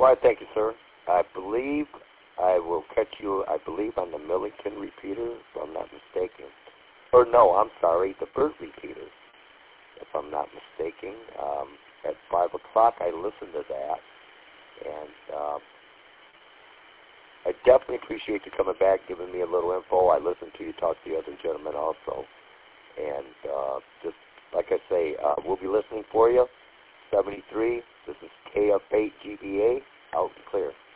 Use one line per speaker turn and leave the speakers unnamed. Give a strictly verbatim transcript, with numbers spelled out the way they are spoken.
Well, thank you, sir. I believe I will catch you, I believe, on the Millington repeater, if I'm not mistaken. Or no, I'm sorry, the Burt repeater, if I'm not mistaken. Um, at five o'clock, I listened to that. And um, I definitely appreciate you coming back, giving me a little info. I listened to you talk to the other gentlemen also. And uh, just like I say, uh, we'll be listening for you. seventy-three, this is K F eight G B A, out and clear.